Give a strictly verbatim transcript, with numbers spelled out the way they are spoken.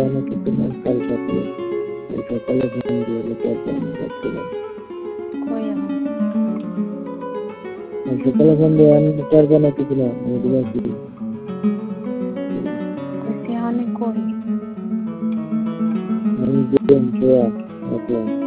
অনেক কিছু কাল রাতে সকালে ফোন দিয়ে যাচ্ছিলাম সকালে ফোন দিয়ে চার জানা কিছু না Kasihan ko eh. Nandiyan siya. Okay.